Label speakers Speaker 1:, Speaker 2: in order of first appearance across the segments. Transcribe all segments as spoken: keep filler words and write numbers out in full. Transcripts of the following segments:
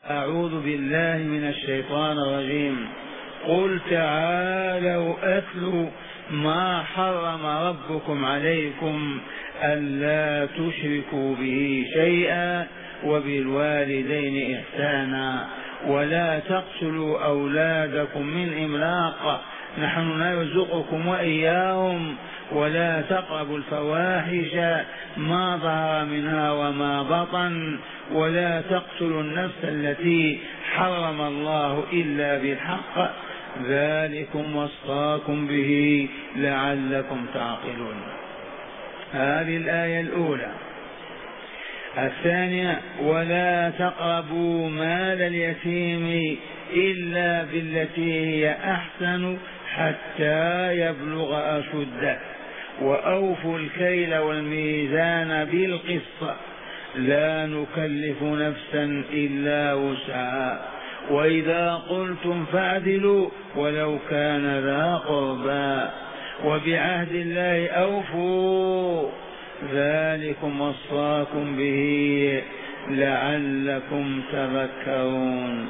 Speaker 1: أعوذ بالله من الشيطان الرجيم. قل تعالوا أتلوا ما حرم ربكم عليكم ألا تشركوا به شيئا وبالوالدين إحسانا ولا تقتلوا أولادكم من إملاق نحن نرزقكم وإياهم ولا تقربوا الفواحش ما ظهر منها وما بطن ولا تقتلوا النفس التي حرم الله إلا بالحق ذلكم وصاكم به لعلكم تعقلون. هذه الآية الأولى. الثانية ولا تقربوا مال اليتيم إلا بالتي هي أحسن حتى يبلغ أشده وأوفوا الكيل والميزان بالقسط لا نكلف نفسا إلا وسعها وإذا قلتم فاعدلوا ولو كان ذا قربى وبعهد الله أوفوا ذلكم وصاكم به لعلكم تذكرون.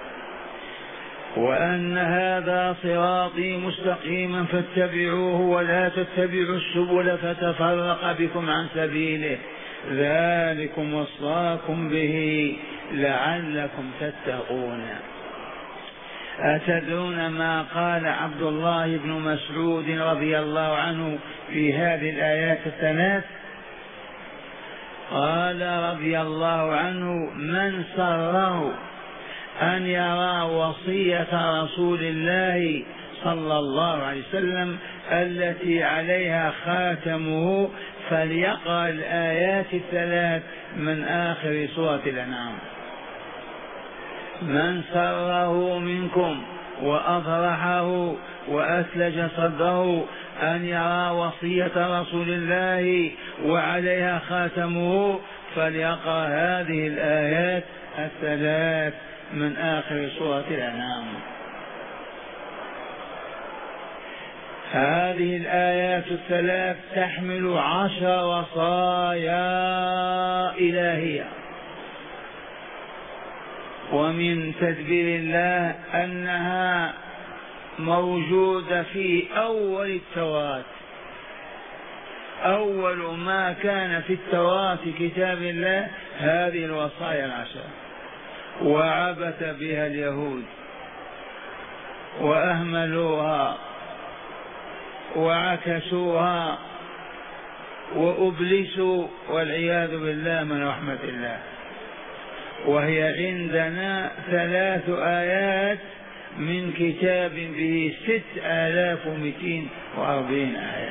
Speaker 1: وأن هذا صراطي مستقيما فاتبعوه ولا تتبعوا السبل فتفرق بكم عن سبيله ذلكم وصاكم به لعلكم تتقون. أتدرون ما قال عبد الله بن مسعود رضي الله عنه في هذه الآيات الثلاث؟ قال رضي الله عنه من سره أن يرى وصية رسول الله صلى الله عليه وسلم التي عليها خاتمه فليقرأ الآيات الثلاث من آخر سورة الأنعام. من سره منكم وأفرحه وأثلج صدره أن يرى وصية رسول الله وعليها خاتمه فليقرأ هذه الآيات الثلاث من آخر سورة الأنعام. هذه الآيات الثلاث تحمل عشر وصايا إلهية، ومن تدبير الله أنها موجودة في أول التوراة. أول ما كان في التوراة في كتاب الله هذه الوصايا العشر، وعبث بها اليهود وأهملوها وعكسوها وأبلسوا والعياذ بالله من رحمة الله. وهي عندنا ثلاث آيات من كتاب به ست آلاف ومئتين وأربعين آية.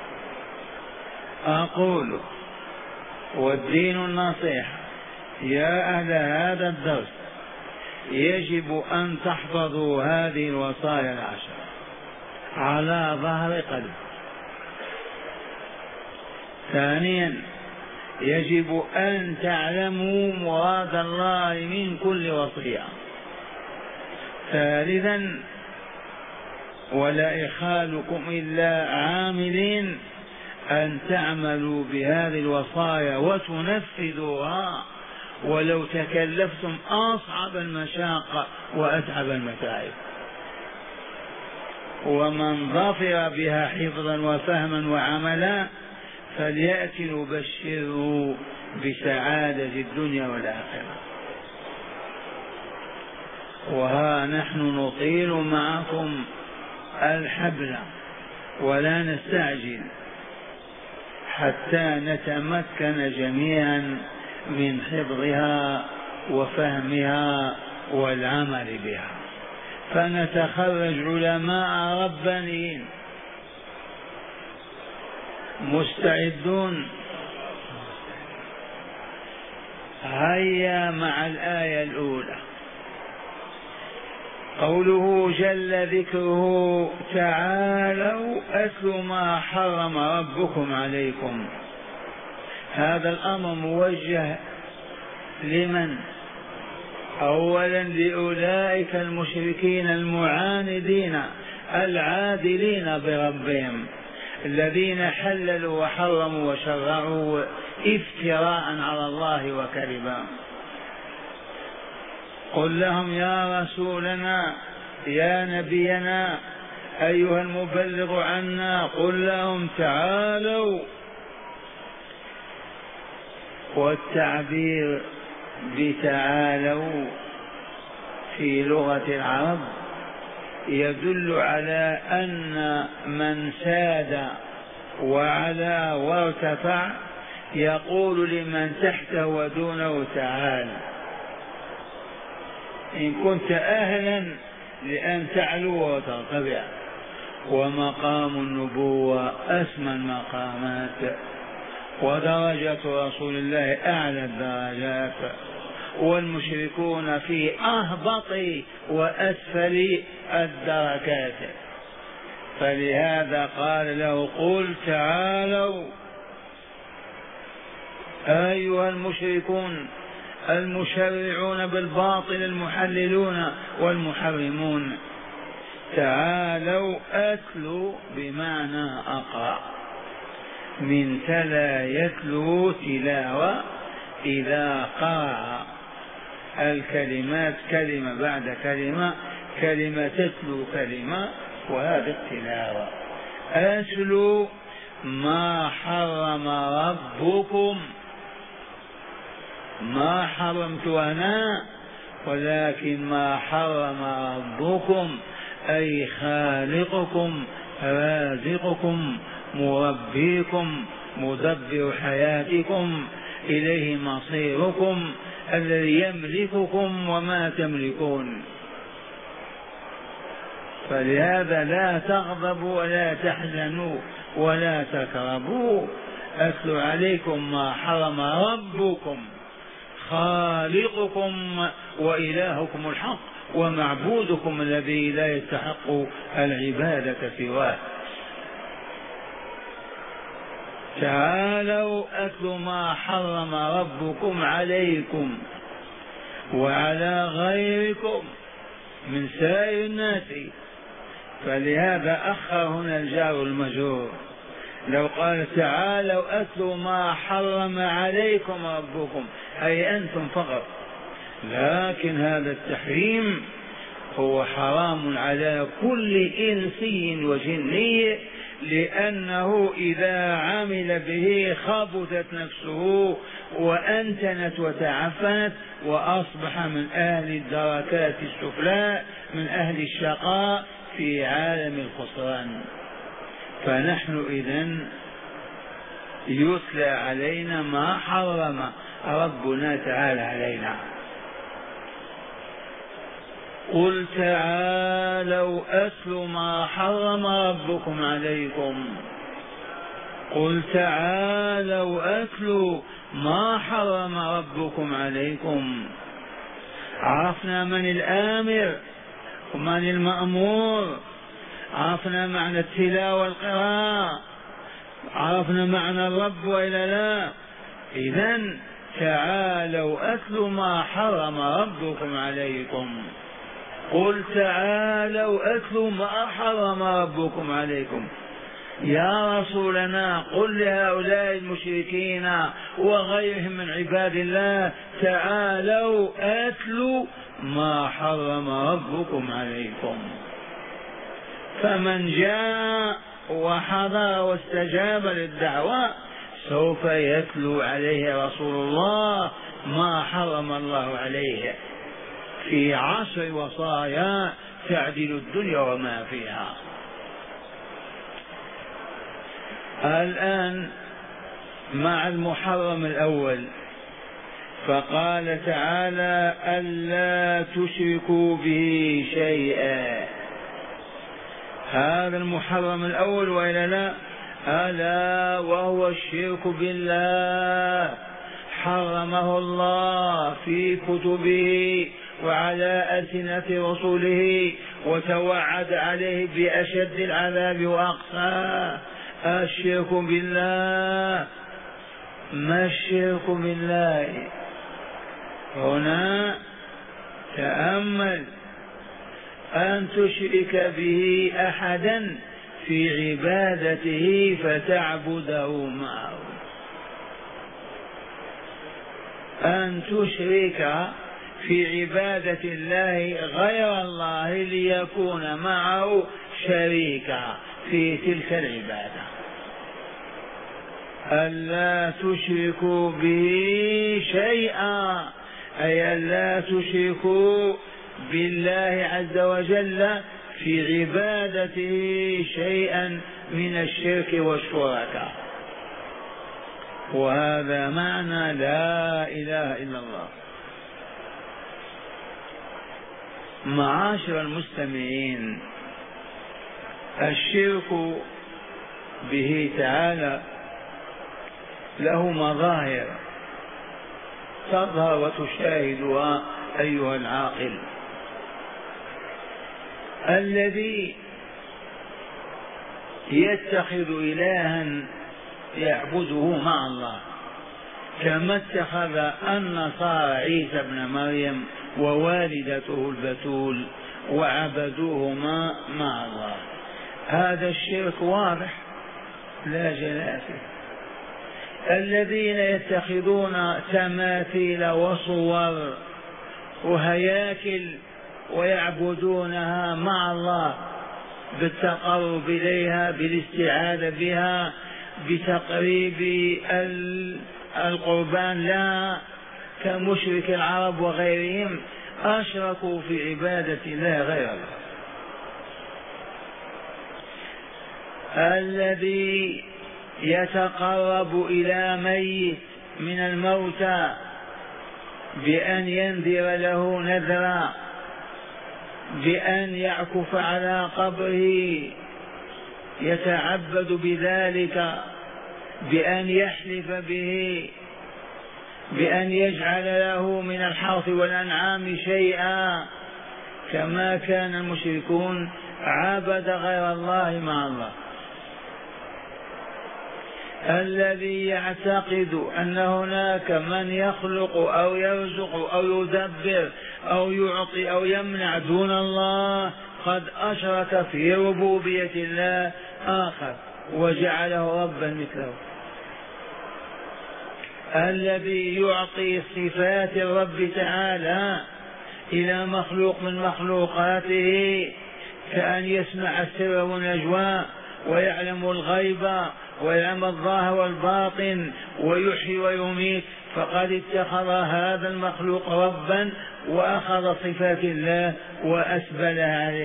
Speaker 1: أقول والدين النصيحة يا أهل هذا الدرس يجب أن تحفظوا هذه الوصايا العشر على ظهر قلب. ثانيا يجب أن تعلموا مراد الله من كل وصية. ثالثا ولا إخالكم إلا عاملين أن تعملوا بهذه الوصايا وتنفذوها ولو تكلفتم أصعب المشاق وأتعب المتاعب. ومن ظفر بها حفظا وفهما وعملا فليأتي نبشره بسعادة الدنيا والآخرة. وها نحن نطيل معكم الحبل ولا نستعجل حتى نتمكن جميعا من حفظها وفهمها والعمل بها، فنتخرج علماء ربانيين. مستعدون؟ هيا مع الآية الأولى. قوله جل ذكره تعالوا أتلوا ما حرم ربكم عليكم. هذا الأمر موجه لمن؟ أولا لأولئك المشركين المعاندين العادلين بربهم الذين حللوا وحرموا وشرعوا افتراء على الله وكذبا. قل لهم يا رسولنا يا نبينا أيها المبلغ عنا، قل لهم تعالوا. والتعبير بتعالوا في لغة العرب يدل على أن من ساد وعلى وارتفع يقول لمن تحته ودونه تعال. إن كنت أهلا لأن تعلو وترتفع. ومقام النبوة أسمى المقامات، ودرجة رسول الله أعلى الدرجات، والمشركون في أهبط وأسفل الدركات. فلهذا قال له قل تعالوا أيها المشركون المشرعون بالباطل المحللون والمحرمون، تعالوا أتلوا بمعنى أقرأ، من تلا يتلو تلاوة، إذا قرأ الكلمات كلمة بعد كلمة، كلمة تتلو كلمة، وهذه التلاوة. أتلوا ما حرم ربكم، ما حرمت أنا ولكن ما حرم ربكم، أي خالقكم رازقكم مربيكم مدبر حياتكم إليه مصيركم، الذي يملككم وما تملكون. فلهذا لا تغضبوا ولا تحزنوا ولا تكربوا. أتلو عليكم ما حرم ربكم خالقكم وإلهكم الحق ومعبودكم الذي لا يستحق العبادة سواه. تعالوا أتلوا ما حرم ربكم عليكم وعلى غيركم من سائر الناس. فلهذا أخر هنا الجار المجرور. لو قال تعالوا أتلوا ما حرم عليكم ربكم أي أنتم فقط، لكن هذا التحريم هو حرام على كل إنسي وجني، لأنه إذا عمل به خبثت نفسه وأنتنت وتعفنت وأصبح من أهل الدركات السفلى، من أهل الشقاء في عالم الخسران. فنحن إذن يتلى علينا ما حرم ربنا تعالى علينا. قل تعالوا أتلوا ما حرم ربكم عليكم، قل تعالوا أتلوا ما حرم ربكم عليكم. عرفنا من الآمر ومن المأمور، عرفنا معنى التلاوة والقراءة، عرفنا معنى الرب وإلا لا. إذن تعالوا أتلوا ما حرم ربكم عليكم. قل تعالوا أتلوا ما حرم ربكم عليكم. يا رسولنا قل لهؤلاء المشركين وغيرهم من عباد الله تعالوا أتلوا ما حرم ربكم عليكم. فمن جاء وحضر واستجاب للدعوة سوف يتلو عليه رسول الله ما حرم الله عليه في عشر وصايا تعدل الدنيا وما فيها. الآن مع المحرم الأول، فقال تعالى ألا تشركوا به شيئا. هذا المحرم الأول وإلا لا؟ ألا وهو الشرك بالله، حرمه الله في كتبه وعلى ألسنة رسوله وتوعد عليه بأشد العذاب وأقصاه. الشرك بالله. ما الشرك بالله هنا؟ تأمل، أن تشرك به أحدا في عبادته فتعبده معه، أن تشرك في عبادة الله غير الله ليكون معه شريكا في تلك العبادة. ألا تشركوا به شيئا، أي ألا تشركوا بالله عز وجل في عبادته شيئا من الشرك والشركاء. وهذا معنى لا إله إلا الله. معاشر المستمعين، الشرك به تعالى له مظاهر تظهر وتشاهدها أيها العاقل. الذي يتخذ إلها يعبده مع الله، كما اتخذ النصارى عيسى ابن مريم ووالدته البتول وعبدوهما مع الله، هذا الشرك واضح لا جلاء فيه. الذين يتخذون تماثيل وصور وهياكل ويعبدونها مع الله بالتقرب إليها، بالاستعاذة بها، بتقريب القربان لها كمشرك العرب وغيرهم، أشركوا في عبادة الله غير الله. الذي يتقرب إلى ميت من الموتى بأن ينذر له نذرا، بأن يعكف على قبره يتعبد بذلك، بأن يحلف به، بأن يجعل له من الحرث والأنعام شيئا، كما كان المشركون عبد غير الله مع الله. الذي يعتقد أن هناك من يخلق أو يرزق أو يدبر أو يعطي أو يمنع دون الله قد أشرك في ربوبية الله آخر وجعله ربا مثله. الذي يعطي صفات الرب تعالى إلى مخلوق من مخلوقاته، كأن يسمع السر والنجوى ويعلم الغيب ويعلم الظاهر والباطن ويحيي ويميت، فقد اتخذ هذا المخلوق ربا وأخذ صفات الله وأسبلها عليه.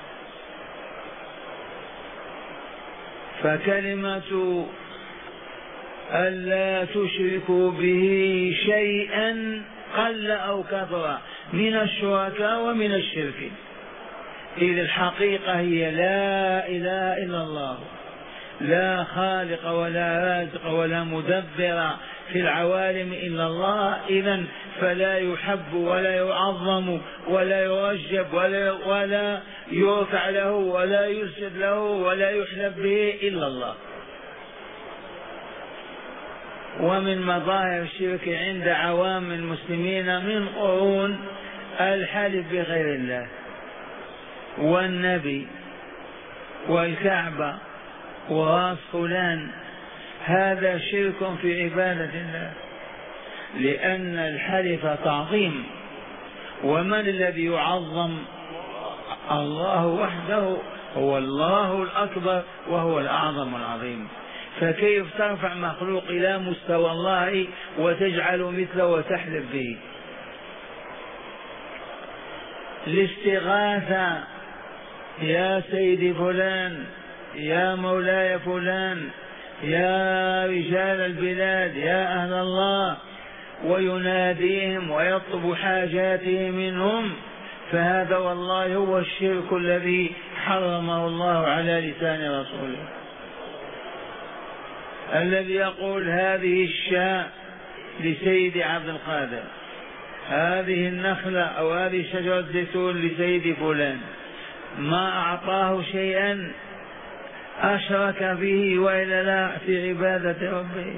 Speaker 1: فكلمة ألا تشركوا به شيئا قل أو كثر من الشركاء ومن الشرك، إذ الحقيقة هي لا إله إلا الله، لا خالق ولا رازق ولا مدبر في العوالم إلا الله. إذن فلا يحب ولا يعظم ولا يرجب ولا, ولا يرفع له ولا يسجد له ولا يحلف به إلا الله. ومن مظاهر الشرك عند عوام المسلمين من قرون الحلف بغير الله والنبي والكعبة وراس فلان، هذا شرك في عبادة الله، لأن الحلف تعظيم. ومن الذي يعظم؟ الله وحده، هو الله الأكبر وهو الأعظم العظيم. فكيف ترفع مخلوق إلى مستوى الله وتجعل مثله وتحلف به؟ الاستغاثة، يا سيدي فلان، يا مولاي فلان، يا رجال البلاد، يا أهل الله، ويناديهم ويطلب حاجاته منهم، فهذا والله هو الشرك الذي حرمه الله على لسان رسوله. الذي يقول هذه الشاة لسيد عبد القادر، هذه النخلة أو هذه شجرة زيتون لسيد فلان، ما أعطاه شيئا أشرك به وإلا لا في عبادة ربه.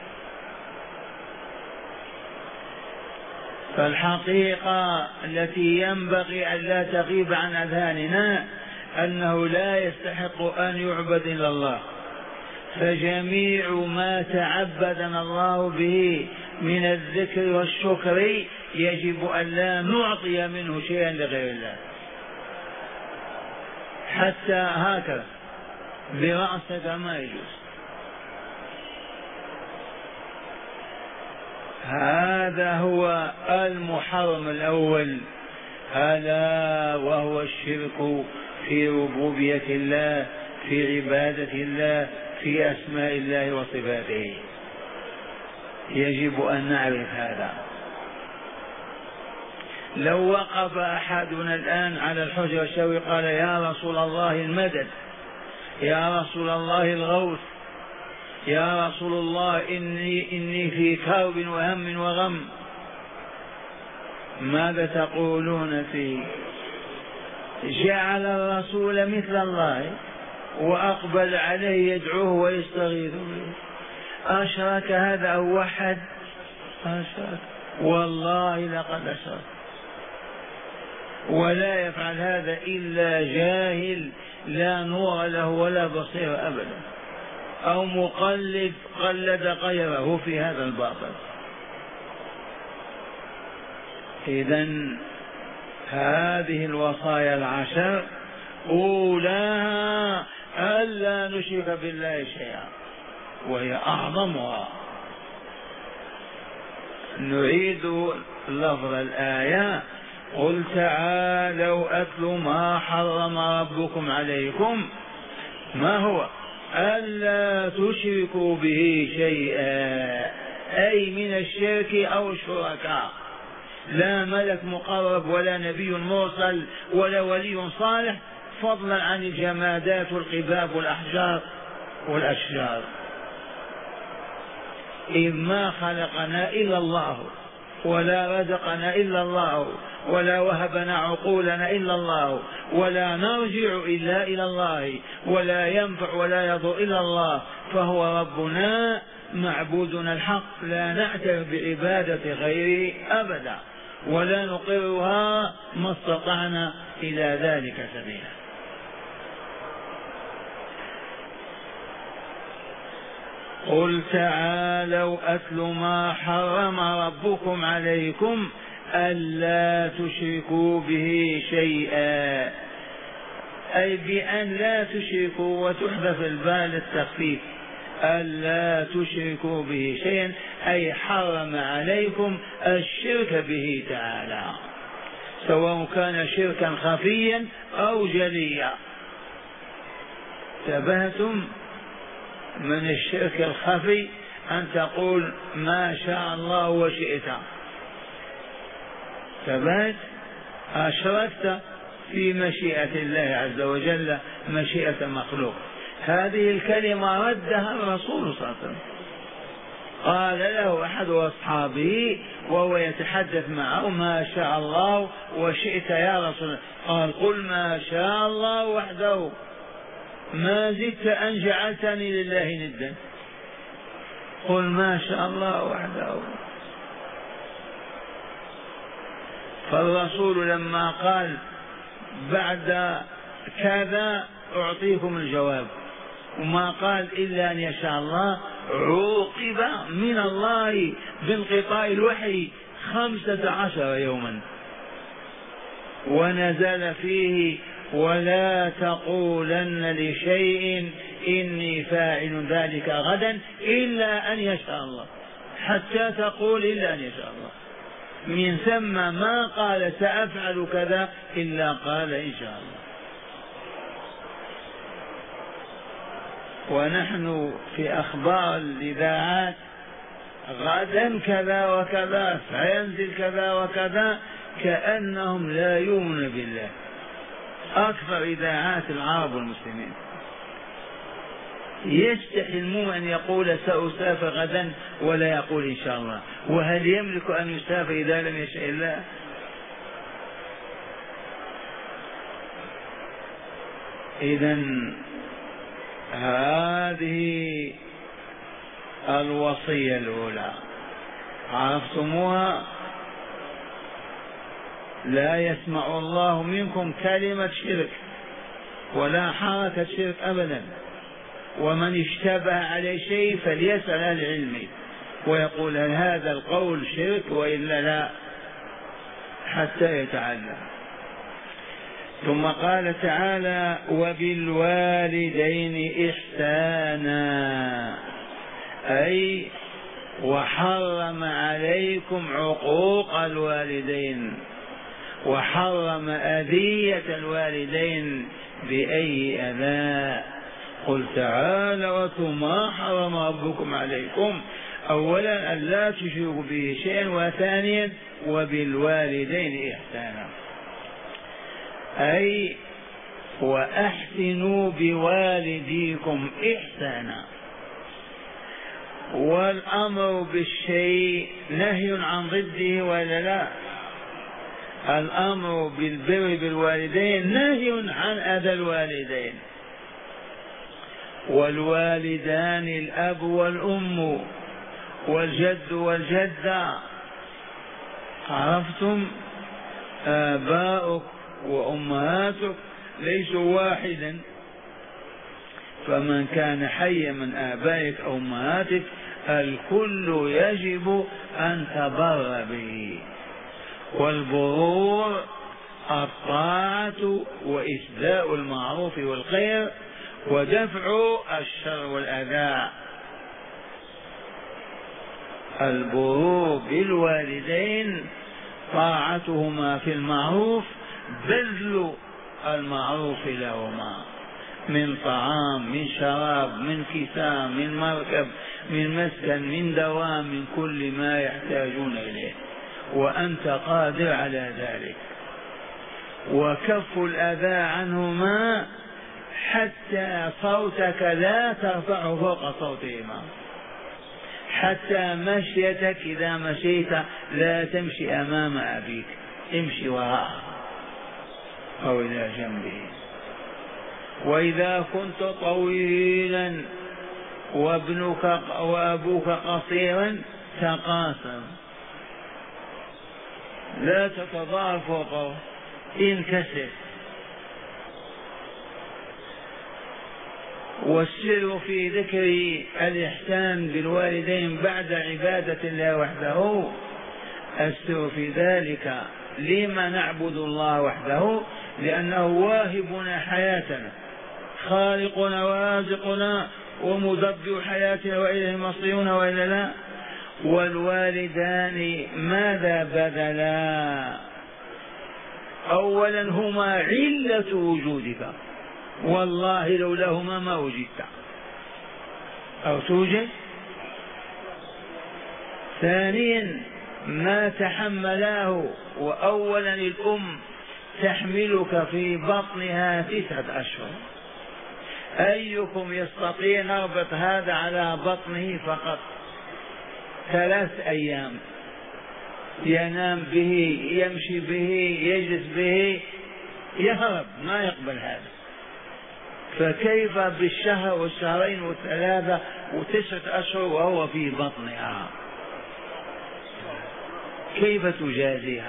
Speaker 1: فالحقيقة التي ينبغي أن لا تغيب عن أذهاننا أنه لا يستحق أن يعبد إلا الله. فجميع ما تعبدنا الله به من الذكر والشكر يجب أن لا نعطي منه شيئا لغير الله، حتى هكذا برأسك ما يجوز. هذا هو المحرم الأول، ألا وهو الشرك في ربوبية الله، في عبادة الله، في أسماء الله وصفاته. يجب أن نعرف هذا. لو وقف أحدنا الآن على الحجر الشوي قال يا رسول الله المدد، يا رسول الله الغوث، يا رسول الله إني, إني في كرب وهم وغم، ماذا تقولون فيه؟ جعل الرسول مثل الله وأقبل عليه يدعوه ويستغيث به. أشرك هذا أو وحد؟ أشرك، والله لقد أشرك. ولا يفعل هذا إلا جاهل لا نور له ولا بصير أبدا، أو مقلد قلد غيره في هذا الباطل. إذن هذه الوصايا العشر أولاها ألا نشرك بالله شيئا، وهي أعظمها. نعيد لفظ الآية: قل تعالوا أتل ما حرم ربكم عليكم. ما هو؟ ألا تشركوا به شيئا، أي من الشرك أو الشركاء. لا ملك مقرب ولا نبي مرسل ولا ولي صالح، فضلا عن الجمادات والقباب والأحجار والأشجار، إذ ما خلقنا إلا الله، ولا رزقنا إلا الله، ولا وهبنا عقولنا إلا الله، ولا نرجع إلا إلى الله، ولا ينفع ولا يضر إلا الله. فهو ربنا معبودنا الحق، لا نعترف بعبادة غيره أبدا، ولا نقرها ما استطعنا إلى ذلك سبيلا. قل تعالوا أتل ما حرم ربكم عليكم ألا تشركوا به شيئا، أي بأن لا تشركوا، وتحذف الباء للتخفيف. ألا تشركوا به شيئا أي حرم عليكم الشرك به تعالى، سواء كان شركا خفيا أو جليا. انتبهتم؟ من الشرك الخفي أن تقول ما شاء الله وشئت، انتبهت؟ أشركت في مشيئة الله عز وجل مشيئة مخلوق. هذه الكلمة ردها الرسول صلى الله عليه وسلم، قال له أحد أصحابه وهو يتحدث معه: ما شاء الله وشئت يا رسول الله. قال: قل ما شاء الله وحده، ما زدت أن جعلتني لله ندا. قل ما شاء الله وحده. فالرسول لما قال بعد كذا أعطيكم الجواب، وما قال إلا أن يشاء الله، عوقب من الله بانقطاع الوحي خمسة عشر يوما، ونزل فيه: ولا تقولن لشيء إني فاعل ذلك غدا إلا أن يشاء الله، حتى تقول إلا أن يشاء الله. من ثم ما قال سأفعل كذا إلا قال إن شاء الله. ونحن في أخبار الإذاعات: غدا كذا وكذا، سينزل كذا وكذا، كأنهم لا يؤمنون بالله. أكثر إذاعات العرب والمسلمين يستحي المؤمن أن يقول سأسافر غدا ولا يقول إن شاء الله. وهل يملك أن يسافر إذا لم يشاء الله؟ إذن هذه الوصية الأولى عرفتموها؟ لا يسمع الله منكم كلمة شرك ولا حركة شرك أبدا. ومن اشتبه عليه شيء فليسأل أهل العلم ويقول: هل هذا القول شرك وإلا لا؟ حتى يتعلم. ثم قال تعالى وبالوالدين إحسانا، أي وحرم عليكم عقوق الوالدين، وحرم أذية الوالدين بأي أذى. قل تعالوا واتلوا ما حرم ربكم عليكم، أولا أن لا تشركوا به شيئا، وثانيا وبالوالدين إحسانا، أي وأحسنوا بوالديكم إحسانا. والأمر بالشيء نهي عن ضده ولا لا؟ الأمر بالبر بالوالدين نهي عن أذى الوالدين. والوالدان الأب والأم والجد والجدة، عرفتم؟ آباؤك وأمهاتك ليسوا واحدا، فمن كان حيا من آبائك أو أمهاتك الكل يجب أن تبر به. والبرور الطاعة وإسداء المعروف والخير ودفع الشر والأذى. البرور بالوالدين طاعتهما في المعروف، بذل المعروف لهما من طعام، من شراب، من كساء، من مركب، من مسكن، من دوام، من كل ما يحتاجون إليه، وأنت قادر على ذلك. وكف الأذى عنهما حتى صوتك لا ترفعه فوق صوتهما، حتى مشيتك إذا مشيت لا تمشي أمام أبيك، امشي وراءه أو إلى جنبه. وإذا كنت طويلا وابنك وأبوك قصيرا تقاسم، لا تتضاعف فوقه، انكسر. والسر في ذكر الإحسان بالوالدين بعد عبادة الله وحده، السر في ذلك لما نعبد الله وحده، لأنه واهبنا حياتنا، خالقنا ورازقنا ومدبر حياتنا وإليه مصيرنا وإلا لا. والوالدان ماذا بذلا؟ أولا هما علة وجودك، والله لولاهما ما وجدت أو توجد. ثانيا ما تحملاه، وأولا الأم تحملك في بطنها تسعة أشهر. أيكم يستطيع نربط هذا على بطنه فقط ثلاث أيام، ينام به، يمشي به، يجلس به، يهرب، ما يقبل هذا. فكيف بالشهر والشهرين والثلاثة وتسعة أشهر وهو في بطنها؟ كيف تجازيها؟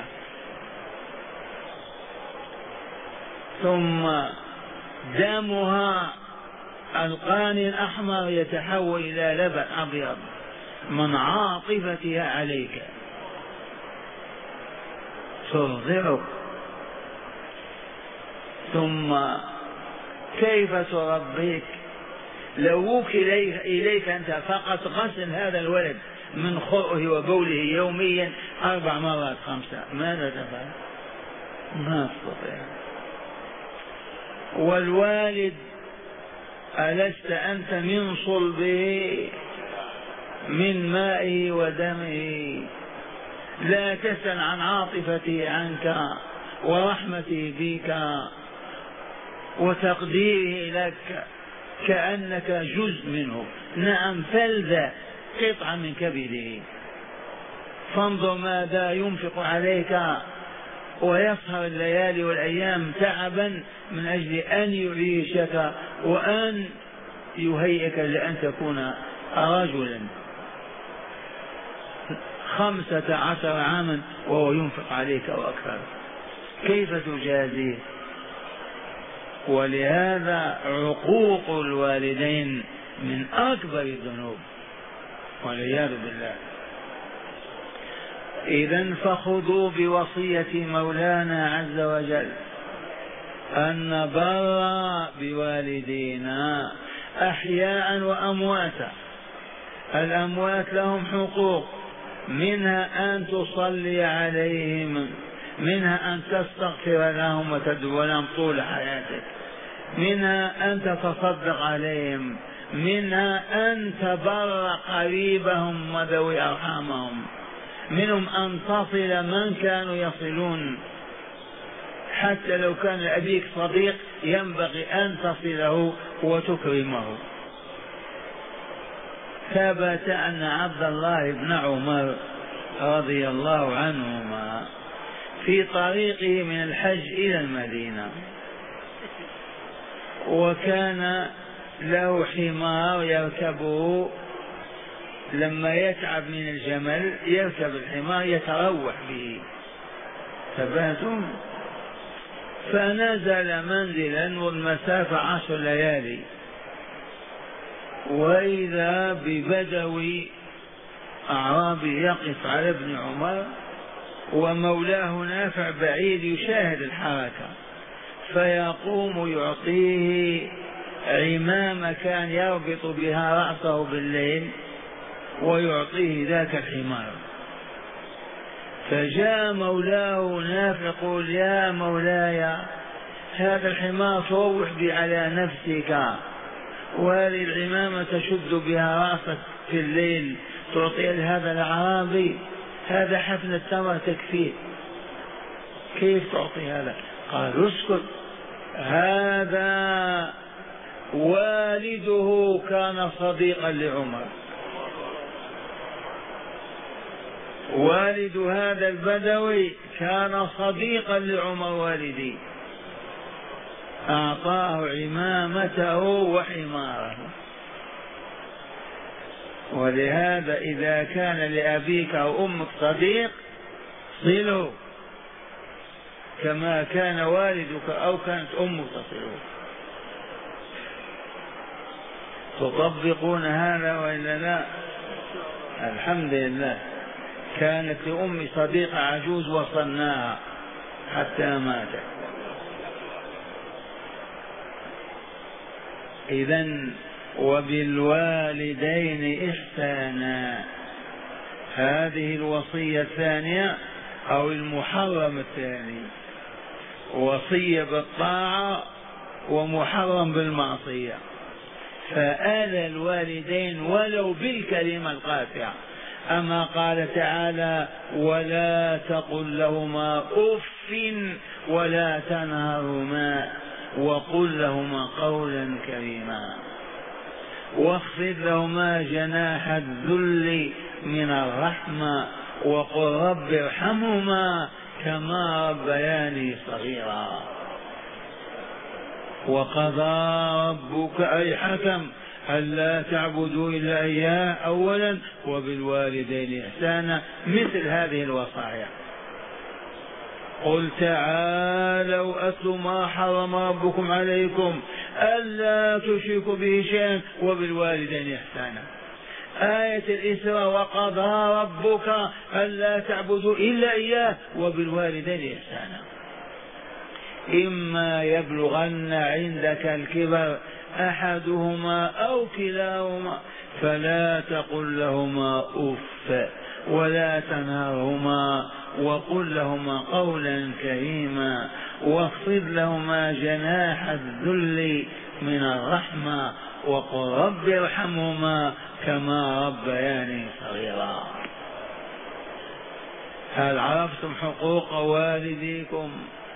Speaker 1: ثم دمها القاني الأحمر يتحول إلى لبن أبيض من عاطفتها عليك، ترضعك. ثم كيف تربيك؟ لو وكل إليك أنت فقط غسل هذا الولد من خلقه وبوله يوميا أربع مرات خمسة، ماذا تفعل؟ ما تستطيع. والوالد ألست أنت من صلبه، من مائه ودمه؟ لا تسأل عن عاطفته عنك ورحمته بك وتقديره لك كأنك جزء منه. نعم، فلذة، قطعة من كبده. فانظر ماذا ينفق عليك ويسهر الليالي والأيام تعبا من أجل أن يعيشك وأن يهيئك لأن تكون رجلا. خمسة عشر عاما وهو ينفق عليك وأكثر، كيف تجازيه؟ ولهذا عقوق الوالدين من أكبر الذنوب والعياذ بالله. إذن فخذوا بوصية مولانا عز وجل أن نبر بوالدينا أحياء وأمواتا. الأموات لهم حقوق، منها أن تصلي عليهم، منها أن تستغفر لهم وتدعو لهم طول حياتك، منها أن تتصدق عليهم، منها أن تبر قريبهم وذوي أرحامهم، منهم أن تصل من كانوا يصلون، حتى لو كان لأبيك صديق ينبغي أن تصله وتكرمه. ثبت أن عبد الله بن عمر رضي الله عنهما في طريقه من الحج إلى المدينة، وكان له حمار يركبه، لما يتعب من الجمل يركب الحمار يتروح به، ثباتم. فنزل منزلا والمسافة عشر ليالي، وإذا ببدوي أعرابي يقف على ابن عمر ومولاه نافع بعيد يشاهد الحركة، فيقوم يعطيه عمامة كان يربط بها رأسه بالليل ويعطيه ذاك الحمار. فجاء مولاه نافع يقول يا مولاي هذا الحمار تروح بي على نفسك، وهذه العمامة تشد بها رأسك في الليل تعطيها لهذا الأعرابي، هذا حفن التمر تكفيه، كيف تعطي هذا؟ قال اسكت، هذا والده كان صديقا لعمر، والد هذا البدوي كان صديقا لعمر والدي، أعطاه عمامته وحماره. ولهذا إذا كان لأبيك أو أمك صديق صله كما كان والدك أو كانت أمك تصله. تطبقون هذا وإلا لا؟ الحمد لله. كانت لأمي صديقة عجوز وصلناها حتى ماتت. إذن وبالوالدين إحسانا، هذه الوصية الثانية أو المحرم الثاني، وصية بالطاعة ومحرم بالمعصية. فآل الوالدين ولو بالكلمة القاسية، أما قال تعالى ولا تقل لهما أف ولا تنهرهما وقل لهما قولا كريما واخفض لهما جناح الذل من الرحمة وقل رب ارحمهما كما ربياني صغيرا. وقضى ربك أي حكم ألا تعبدوا إلا إياه أولا وبالوالدين إحسانا، مثل هذه الوصايا. قل تعالوا أتل ما حرم ربكم عليكم ألا تشركوا به شيئا وبالوالدين إحسانا. آية الإسراء وقضى ربك ألا تعبدوا إلا إياه وبالوالدين إحسانا. إما يبلغن عندك الكبر أحدهما أو كلاهما فلا تقل لهما أف ولا تنهرهما وقل لهما قولا كريما واخفض لهما جناح الذل من الرحمة وقل رب ارحمهما كما ربياني صغيرا. هل عرفتم حقوق والديكم؟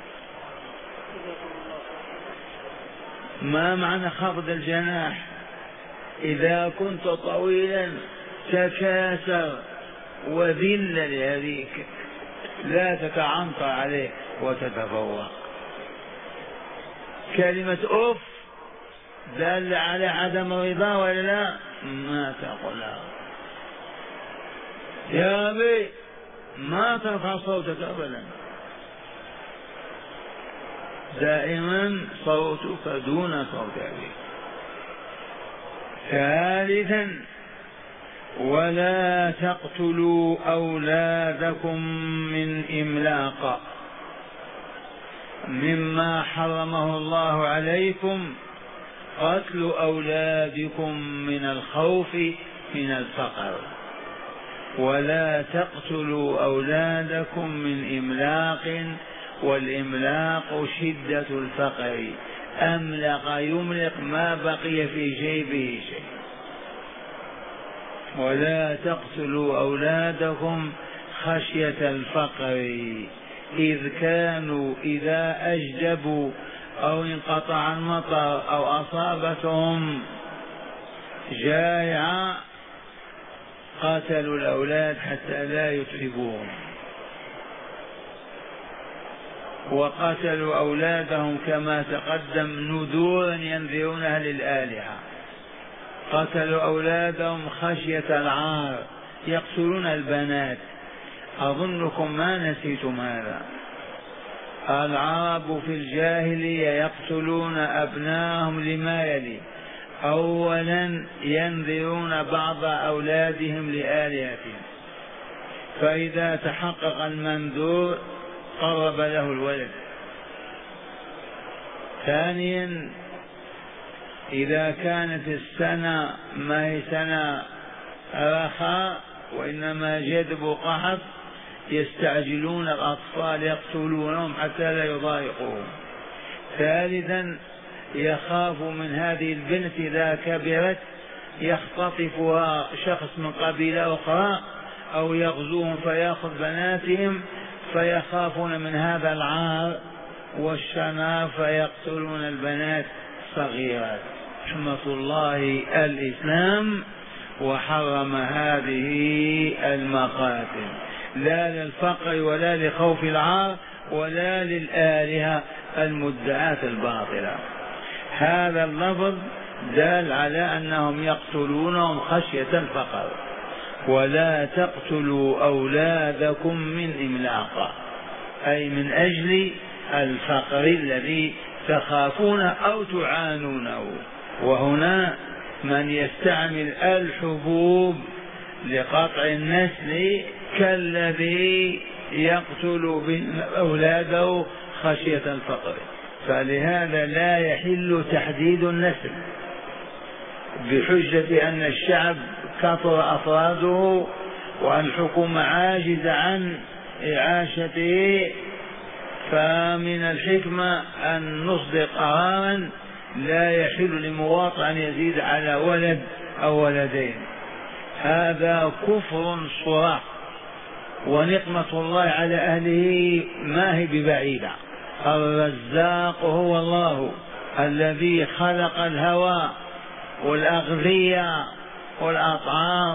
Speaker 1: ما معنى خفض الجناح؟ إذا كنت طويلا تكاسر وذل لأبيك، لا تتعنطر عليه وتتفوق. كلمة أف دل على عدم الرضا ولا لا؟ ما تقولها. يا أبي ما ترفع صوتك أبدا، دائما صوتك دون صوت أبيك. ثالثا ولا تقتلوا أولادكم من إملاق، مما حرمه الله عليكم قتل أولادكم من الخوف من الفقر. ولا تقتلوا أولادكم من إملاق، والإملاق شدة الفقر، أملق يملق ما بقي في جيبه شيء. ولا تقتلوا أولادكم خشية الفقر، إذ كانوا إذا أجدبوا أو انقطع المطر أو أصابتهم جائعة قتلوا الأولاد حتى لا يتعبوهم، وقتلوا أولادهم كما تقدم نذورا ينذرونها للآلهة. قتلوا أولادهم خشية العار، يقتلون البنات. أظنكم ما نسيتم هذا. العرب في الجاهلية يقتلون أبناءهم لما يلي: أولا ينذرون بعض أولادهم لآلهتهم، فإذا تحقق المنذور قرب له الولد. ثانيا إذا كانت السنة ما هي سنة رخاء وإنما جدب قحط يستعجلون الأطفال يقتلونهم حتى لا يضايقوهم. ثالثا يخاف من هذه البنت إذا كبرت يختطفها شخص من قبيلة أخرى أو يغزوهم فيأخذ بناتهم، فيخافون من هذا العار والشنار فيقتلون البنات صغيرات. رحمة الله الإسلام وحرم هذه المقاتل، لا للفقر ولا لخوف العار ولا للآلهة المدعاة الباطلة. هذا اللفظ دال على أنهم يقتلونهم خشية الفقر. ولا تقتلوا أولادكم من إملاق، أي من أجل الفقر الذي تخافون أو تعانونه. وهنا من يستعمل الحبوب لقطع النسل كالذي يقتل أولاده خشية الفقر، فلهذا لا يحل تحديد النسل بحجة أن الشعب كثر أفراده والحكومة عاجزة عن إعاشته، فمن الحكمة أن نصدر قرارا لا يحل لمواطن أن يزيد على ولد أو ولدين. هذا كفر صراح، ونقمة الله على أهله ما هي ببعيدة. الرزاق هو الله الذي خلق الهواء والأغذية والأطعام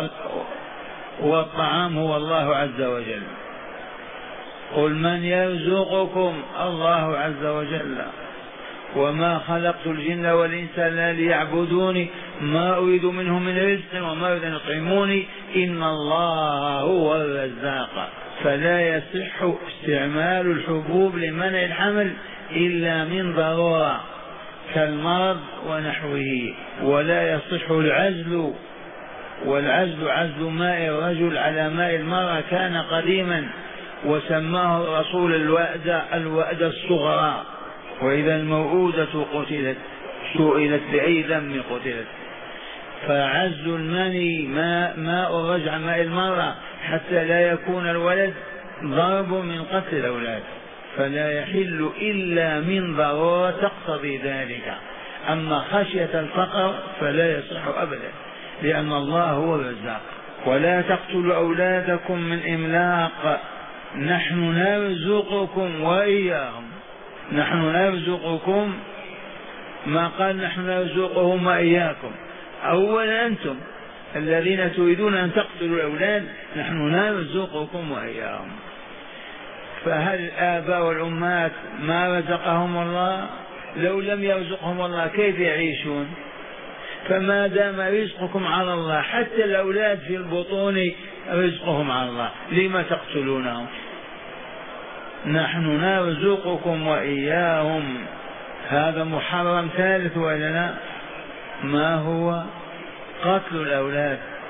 Speaker 1: والطعام هو الله عز وجل. قل من يرزقكم؟ الله عز وجل. وما خلقت الجن والإنس إلا ليعبدوني ما أريد منهم من رزق وما أريد أن يطعموني إن الله هو الرزاق. فلا يصح استعمال الحبوب لمنع الحمل إلا من ضرورة كالمرض ونحوه، ولا يصح العزل، والعزل عزل ماء الرجل على ماء المرأة كان قديما، وسماه الرسول الوأدة الوأدة الصغرى. وإذا الموءودة قتلت سئلت بأي ذنب قتلت. فعزل المني ماء ماء الرجع ماء المرأة حتى لا يكون الولد ضرب من قتل الأولاد، فلا يحل إلا من ضرورة تقتضي ذلك. أما خشية الفقر فلا يصح أبدا، لأن الله هو الرزاق. ولا تقتلوا أولادكم من إملاق نحن نرزقكم وإياهم. نحن نرزقكم، ما قال نحن نرزقهم وإياكم. أولا أنتم الذين تريدون أن تقتلوا الأولاد نحن نرزقكم وإياهم. فهل الآباء والأمهات ما رزقهم الله؟ لو لم يرزقهم الله كيف يعيشون؟ فما دام رزقكم على الله حتى الأولاد في البطون رزقهم على الله، لما تقتلونهم؟ نحن نرزقكم وإياهم. هذا محرم ثالث ولا لا؟ ما هو؟ قتل الأولاد.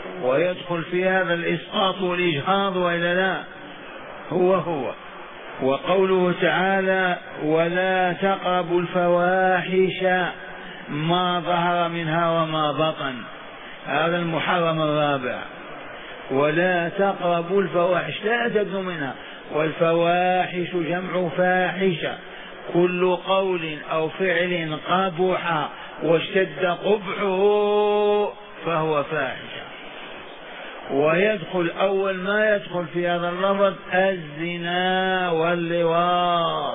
Speaker 1: ويدخل في هذا الإسقاط والإجهاض وإلا لا؟ هو هو. وقوله تعالى ولا تقربوا الفواحش ما ظهر منها وما بطن، هذا المحرم الرابع. ولا تقربوا الفواحش، لا تدنوا منها. والفواحش جمع فاحشة، كل قول أو فعل قبح واشتد قبحه فهو فاحشة. ويدخل أول ما يدخل في هذا اللفظ الزنا واللواط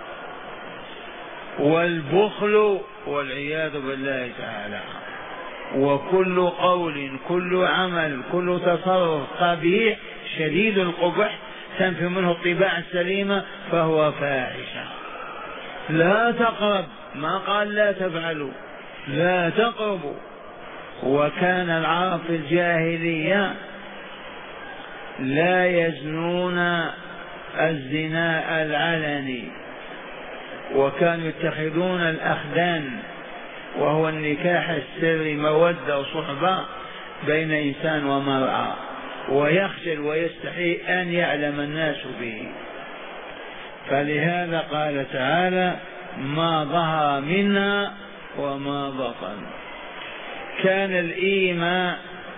Speaker 1: والبخل والعياذ بالله تعالى. وكل قول كل عمل كل تصرف قبيح شديد القبح تنفي منه الطباع السليمة فهو فاحشة. لا تقرب، ما قال لا تفعلوا، لا تقربوا. وكان العرب في الجاهلية لا يزنون الزنا العلني، وكانوا يتخذون الأخدان وهو النكاح السري مودة وصحبة بين إنسان ومرأة، ويخجل ويستحي أن يعلم الناس به. فلهذا قال تعالى ما ظهر منها وما بطن. كان الإيماء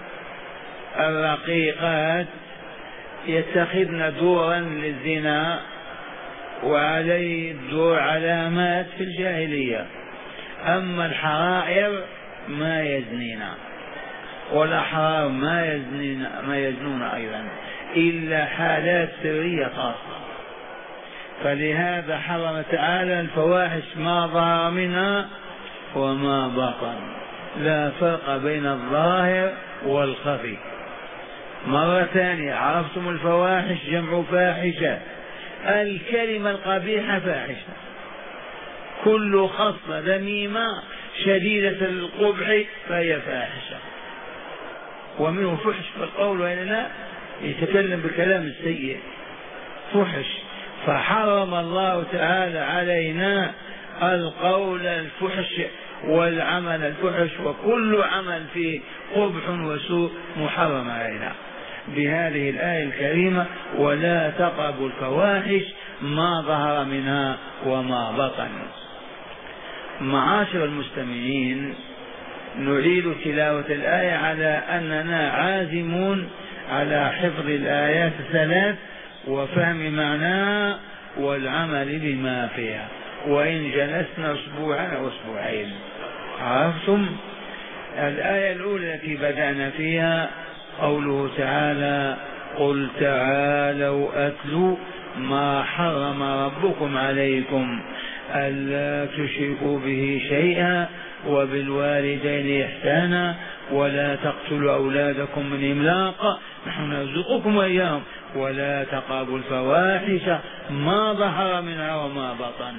Speaker 1: الرقيقات يتخذن دورا للزنا وعليه الدور علامات في الجاهلية. أما الحرائر ما يزنين، والأحرار ما يزنين ما يزنون أيضا إلا حالات سرية خاصة. فلهذا حرم تعالى الفواحش ما ظهر منها وما بطن، لا فرق بين الظاهر والخفي. مرة ثانية عرفتم الفواحش جمع فاحشة، الكلمة القبيحة فاحشة، كل خصلة ذميمة شديدة القبح فهي فاحشة. ومنه فحش في القول وإلا لا، يتكلم بالكلام السيء فحش. فحرم الله تعالى علينا القول الفحش والعمل الفحش، وكل عمل فيه قبح وسوء محرم علينا بهذه الآية الكريمة ولا تقربوا الفواحش ما ظهر منها وما بطن. معاشر المستمعين، نعيد تلاوة الآية على أننا عازمون على حفظ الآيات الثلاث وفهم معناها والعمل بما فيها، وإن جلسنا أسبوعا أو أسبوعين. عرفتم؟ الآية الأولى التي بدأنا فيها قوله تعالى قل تعالوا أتلوا ما حرم ربكم عليكم ألا تشركوا به شيئا وبالوالدين إحسانا ولا تقتلوا أولادكم من إملاق نحن نرزقكم وإياهم ولا تقربوا الفواحش ما ظهر منها وما بطن.